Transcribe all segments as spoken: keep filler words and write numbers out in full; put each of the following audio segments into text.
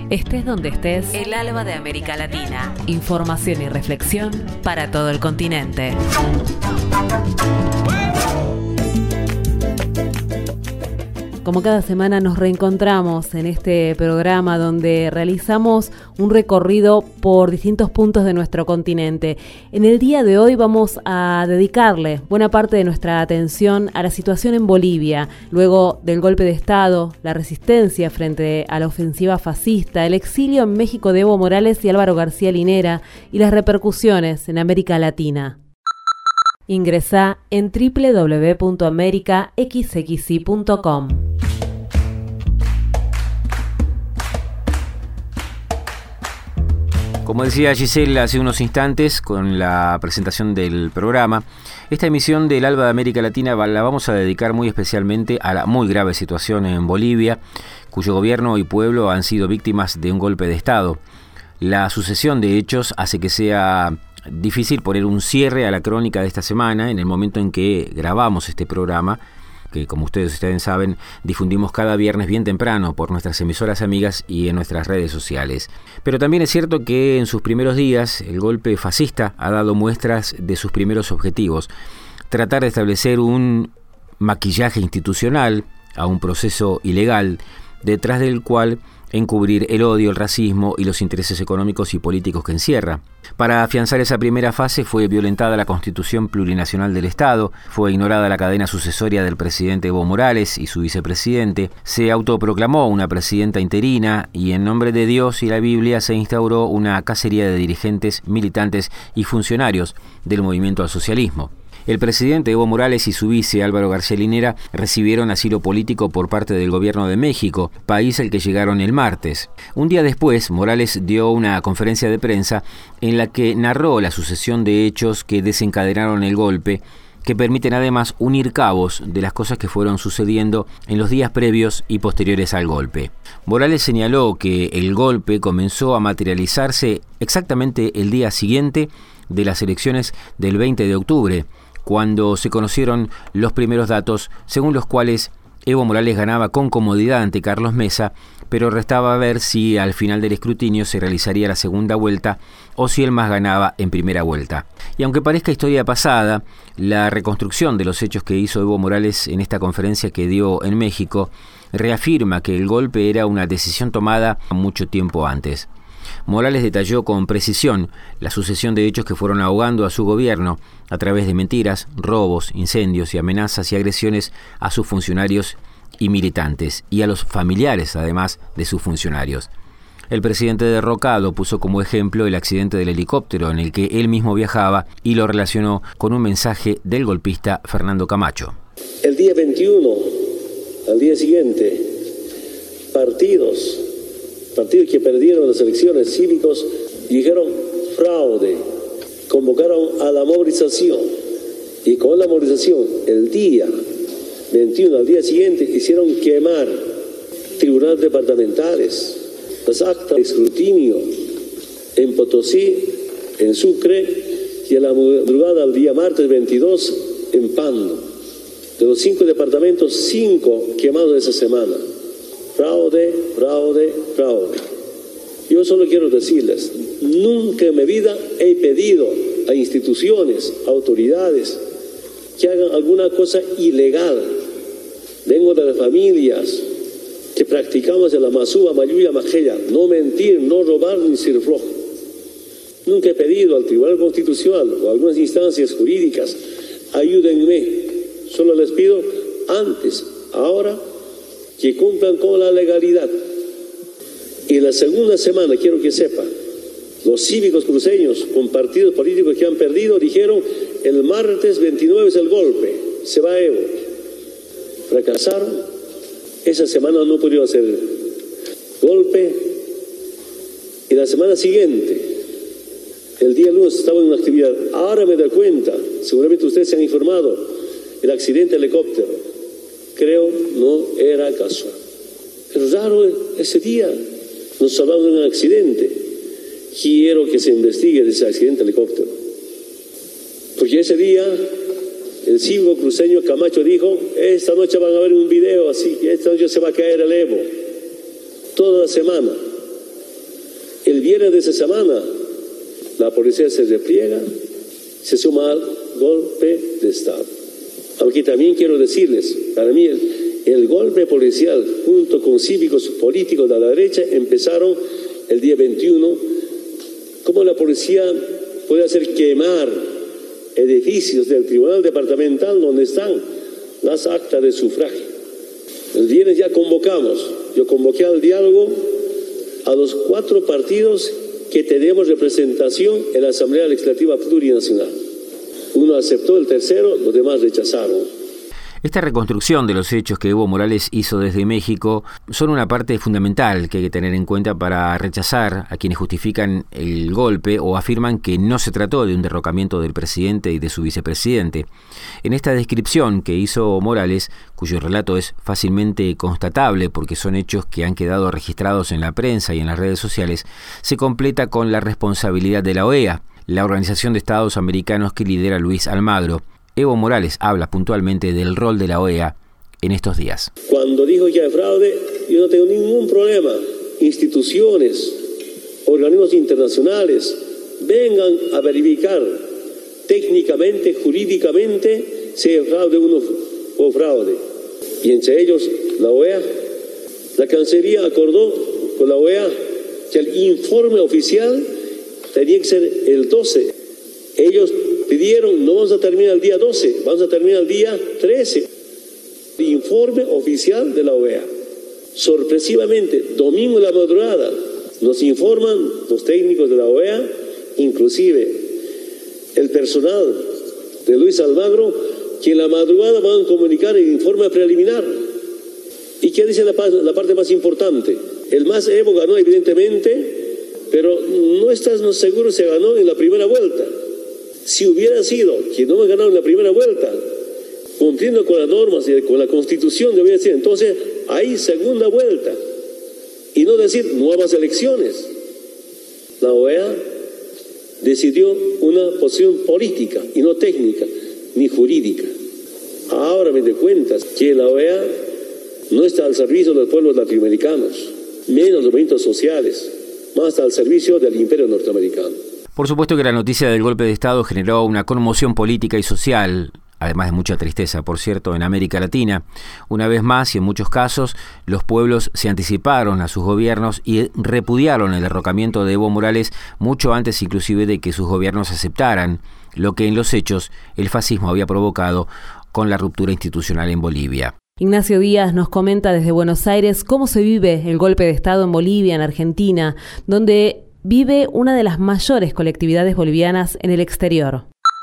Estés donde estés, el Alba de América Latina. Información y reflexión para todo el continente. Como cada semana nos reencontramos en este programa donde realizamos un recorrido por distintos puntos de nuestro continente. En el día de hoy vamos a dedicarle buena parte de nuestra atención a la situación en Bolivia, luego del golpe de Estado, la resistencia frente a la ofensiva fascista, el exilio en México de Evo Morales y Álvaro García Linera y las repercusiones en América Latina. Ingresá en doble u doble u doble u punto america x x i punto com. Como decía Giselle hace unos instantes con la presentación del programa, esta emisión del Alba de América Latina la vamos a dedicar muy especialmente a la muy grave situación en Bolivia, cuyo gobierno y pueblo han sido víctimas de un golpe de Estado. La sucesión de hechos hace que sea difícil poner un cierre a la crónica de esta semana en el momento en que grabamos este programa, que como ustedes, ustedes saben, difundimos cada viernes bien temprano por nuestras emisoras amigas y en nuestras redes sociales. Pero también es cierto que en sus primeros días el golpe fascista ha dado muestras de sus primeros objetivos: tratar de establecer un maquillaje institucional a un proceso ilegal, detrás del cual encubrir el odio, el racismo y los intereses económicos y políticos que encierra. Para afianzar esa primera fase fue violentada la Constitución Plurinacional del Estado, fue ignorada la cadena sucesoria del presidente Evo Morales y su vicepresidente, se autoproclamó una presidenta interina y en nombre de Dios y la Biblia se instauró una cacería de dirigentes, militantes y funcionarios del movimiento al socialismo. El presidente Evo Morales y su vice Álvaro García Linera recibieron asilo político por parte del gobierno de México, país al que llegaron el martes. Un día después, Morales dio una conferencia de prensa en la que narró la sucesión de hechos que desencadenaron el golpe, que permiten además unir cabos de las cosas que fueron sucediendo en los días previos y posteriores al golpe. Morales señaló que el golpe comenzó a materializarse exactamente el día siguiente de las elecciones del veinte de octubre, cuando se conocieron los primeros datos según los cuales Evo Morales ganaba con comodidad ante Carlos Mesa, pero restaba ver si al final del escrutinio se realizaría la segunda vuelta o si el MAS ganaba en primera vuelta. Y aunque parezca historia pasada, la reconstrucción de los hechos que hizo Evo Morales en esta conferencia que dio en México reafirma que el golpe era una decisión tomada mucho tiempo antes. Morales detalló con precisión la sucesión de hechos que fueron ahogando a su gobierno a través de mentiras, robos, incendios y amenazas y agresiones a sus funcionarios y militantes y a los familiares, además de sus funcionarios. El presidente derrocado puso como ejemplo el accidente del helicóptero en el que él mismo viajaba y lo relacionó con un mensaje del golpista Fernando Camacho. El día veintiuno, al día siguiente, partidos partidos que perdieron las elecciones cívicos dijeron fraude, convocaron a la movilización y con la movilización el día veintiuno, al día siguiente, hicieron quemar tribunales departamentales, las actas de escrutinio en Potosí, en Sucre y a la madrugada del día martes veintidós en Pando. De los cinco departamentos, cinco quemados esa semana. Fraude, fraude, fraude. Yo solo quiero decirles, nunca en mi vida he pedido a instituciones, autoridades, que hagan alguna cosa ilegal. Vengo de las familias que practicamos el Amazúa, Mayuya, Majeya, no mentir, no robar ni ser flojo. Nunca he pedido al Tribunal Constitucional o a algunas instancias jurídicas, ayúdenme. Solo les pido antes, ahora, que cumplan con la legalidad. Y la segunda semana, quiero que sepa, los cívicos cruceños con partidos políticos que han perdido dijeron el martes veintinueve es el golpe, se va Evo. Fracasaron, esa semana no pudieron hacer golpe y la semana siguiente, el día lunes estaba en una actividad. Ahora me doy cuenta, seguramente ustedes se han informado, el accidente del helicóptero. Creo no era casual. Pero raro ese día. Nos hablamos de un accidente. Quiero que se investigue de ese accidente de helicóptero. Porque ese día el cívico cruceño Camacho dijo, esta noche van a ver un video así, esta noche se va a caer el Evo. Toda la semana El viernes de esa semana, la policía se repliega, se suma al golpe de Estado. Aunque también quiero decirles, para mí el, el golpe policial junto con cívicos políticos de la derecha empezaron el día veintiuno. ¿Cómo la policía puede hacer quemar edificios del Tribunal Departamental donde están las actas de sufragio? El viernes ya convocamos, yo convoqué al diálogo a los cuatro partidos que tenemos representación en la Asamblea Legislativa Plurinacional. Uno aceptó, el tercero, los demás rechazaron. Esta reconstrucción de los hechos que Evo Morales hizo desde México son una parte fundamental que hay que tener en cuenta para rechazar a quienes justifican el golpe o afirman que no se trató de un derrocamiento del presidente y de su vicepresidente. En esta descripción que hizo Morales, cuyo relato es fácilmente constatable porque son hechos que han quedado registrados en la prensa y en las redes sociales, se completa con la responsabilidad de la O E A, la Organización de Estados Americanos que lidera Luis Almagro. Evo Morales habla puntualmente del rol de la O E A en estos días. Cuando dijo que hay fraude, yo no tengo ningún problema. Instituciones, organismos internacionales, vengan a verificar técnicamente, jurídicamente, si hay fraude uno o fraude. Y entre ellos la O E A. La Cancillería acordó con la O E A que el informe oficial tenía que ser el doce. Ellos pidieron, no vamos a terminar el día doce, vamos a terminar el día trece. El informe oficial de la O E A. Sorpresivamente, domingo en la madrugada, nos informan los técnicos de la O E A, inclusive el personal de Luis Almagro, que en la madrugada van a comunicar el informe preliminar. ¿Y qué dice la, la parte más importante? El MAS Evo ganó evidentemente, pero no estamos seguros si ganó en la primera vuelta. Si hubiera sido que no me ganaron en la primera vuelta, cumpliendo con las normas y con la Constitución, debería decir, entonces hay segunda vuelta. Y no decir nuevas elecciones. La O E A decidió una posición política y no técnica ni jurídica. Ahora me doy cuenta que la O E A no está al servicio de los pueblos latinoamericanos, menos los movimientos sociales, más está al servicio del imperio norteamericano. Por supuesto que la noticia del golpe de Estado generó una conmoción política y social, además de mucha tristeza, por cierto, en América Latina. Una vez más, y en muchos casos, los pueblos se anticiparon a sus gobiernos y repudiaron el derrocamiento de Evo Morales mucho antes inclusive de que sus gobiernos aceptaran lo que en los hechos el fascismo había provocado con la ruptura institucional en Bolivia. Ignacio Díaz nos comenta desde Buenos Aires cómo se vive el golpe de Estado en Bolivia, en Argentina, donde vive una de las mayores colectividades bolivianas en el exterior.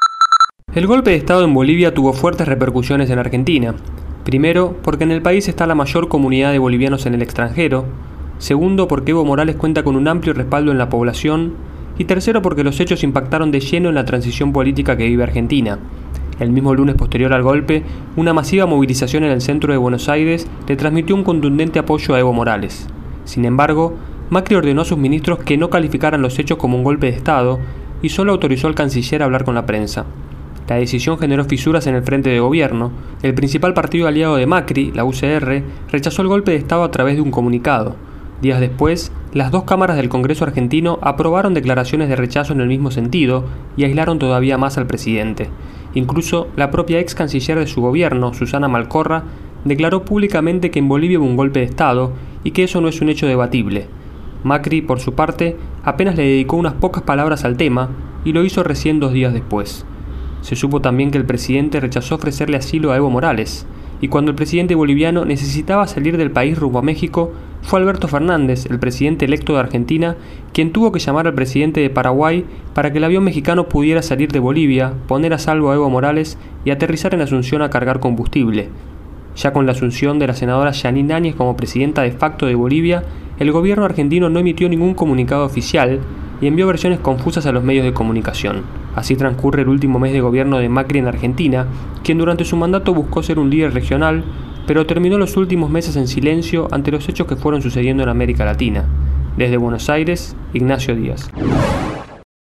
El golpe de Estado en Bolivia tuvo fuertes repercusiones en Argentina. Primero, porque en el país está la mayor comunidad de bolivianos en el extranjero. Segundo, porque Evo Morales cuenta con un amplio respaldo en la población. Y tercero, porque los hechos impactaron de lleno en la transición política que vive Argentina. El mismo lunes posterior al golpe, una masiva movilización en el centro de Buenos Aires le transmitió un contundente apoyo a Evo Morales. Sin embargo, Macri ordenó a sus ministros que no calificaran los hechos como un golpe de Estado y solo autorizó al canciller a hablar con la prensa. La decisión generó fisuras en el frente de gobierno. El principal partido aliado de Macri, la U C R, rechazó el golpe de Estado a través de un comunicado. Días después, las dos cámaras del Congreso argentino aprobaron declaraciones de rechazo en el mismo sentido y aislaron todavía más al presidente. Incluso la propia ex canciller de su gobierno, Susana Malcorra, declaró públicamente que en Bolivia hubo un golpe de Estado y que eso no es un hecho debatible. Macri, por su parte, apenas le dedicó unas pocas palabras al tema y lo hizo recién dos días después. Se supo también que el presidente rechazó ofrecerle asilo a Evo Morales, y cuando el presidente boliviano necesitaba salir del país rumbo a México, fue Alberto Fernández, el presidente electo de Argentina, quien tuvo que llamar al presidente de Paraguay para que el avión mexicano pudiera salir de Bolivia, poner a salvo a Evo Morales y aterrizar en Asunción a cargar combustible. Ya con la asunción de la senadora Yanine Áñez como presidenta de facto de Bolivia, el gobierno argentino no emitió ningún comunicado oficial y envió versiones confusas a los medios de comunicación. Así transcurre el último mes de gobierno de Macri en Argentina, quien durante su mandato buscó ser un líder regional, pero terminó los últimos meses en silencio ante los hechos que fueron sucediendo en América Latina. Desde Buenos Aires, Ignacio Díaz.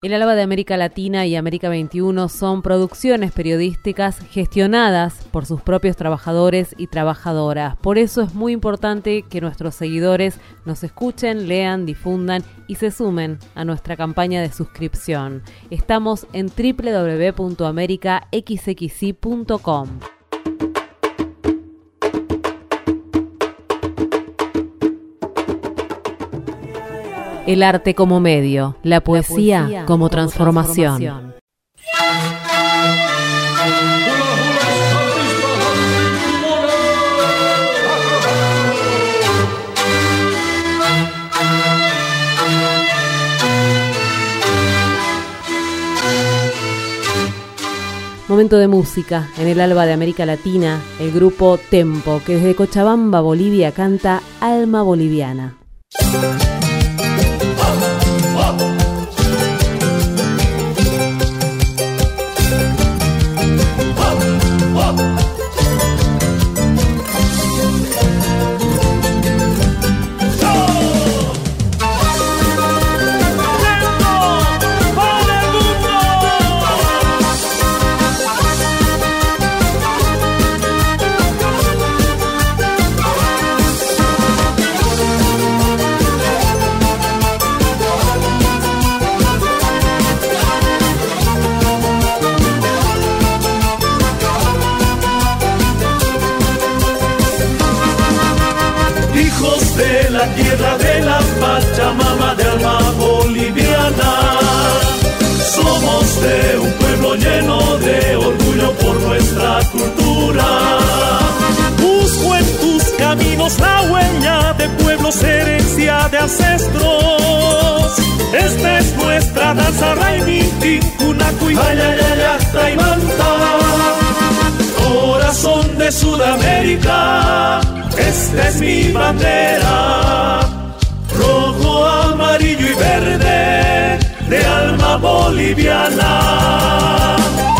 El Alba de América Latina y América veintiuno son producciones periodísticas gestionadas por sus propios trabajadores y trabajadoras. Por eso es muy importante que nuestros seguidores nos escuchen, lean, difundan y se sumen a nuestra campaña de suscripción. Estamos en doble u doble u doble u punto america x x i punto com. El arte como medio, la poesía, la poesía como, como transformación. transformación. Momento de música en el Alba de América Latina, el grupo Tempo, que desde Cochabamba, Bolivia, canta Alma Boliviana. Tierra de la Pachamama de alma boliviana, somos de un pueblo lleno de orgullo por nuestra cultura. Busco en tus caminos la huella de pueblos, herencia de ancestros. Esta es nuestra danza Raimintin, Cunacuy, Ayayaya, Taimanta. Corazón de Sudamérica, esta es mi bandera, rojo, amarillo y verde, de alma boliviana.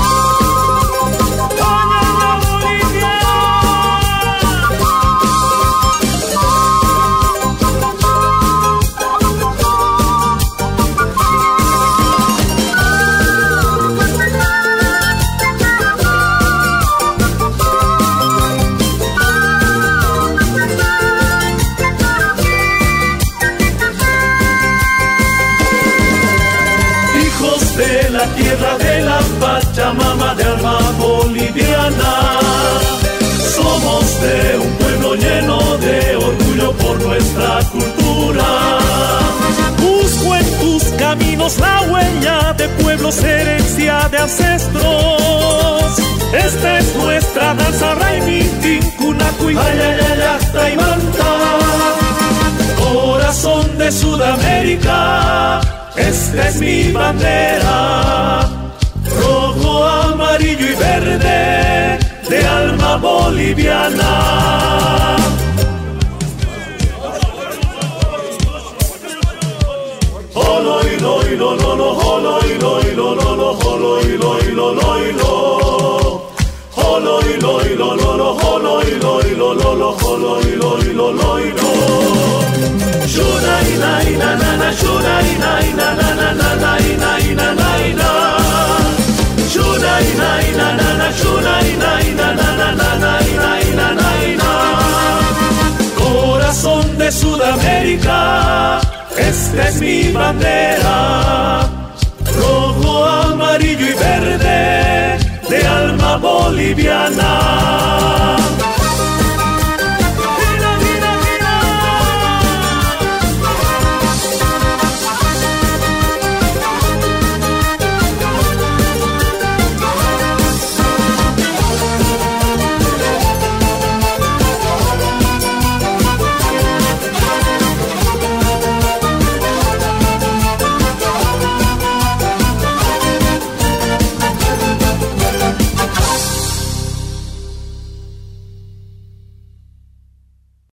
Tierra de la Pachamama de alma boliviana, somos de un pueblo lleno de orgullo por nuestra cultura. Busco en tus caminos la huella de pueblos, herencia de ancestros. Esta es nuestra danza Raimintin, Cunacuy, Ayayaya, Taimanta. Corazón de Sudamérica, esta es mi bandera, rojo, amarillo y verde, de alma boliviana. Holo y lo y lo lo lo, holo y lo y lo lo lo, holo y lo y lo lo y lo, holo y lo y lo lo lo, holo y lo y lo lo lo, holo y lo y lo lo y lo. Shuna ina ina na na, shuna ina ina na na na na ina ina na ina. Shuna ina ina na na, shuna ina ina na na na na ina ina na ina. Corazón de Sudamérica, esta es mi bandera, rojo, amarillo y verde, de alma boliviana.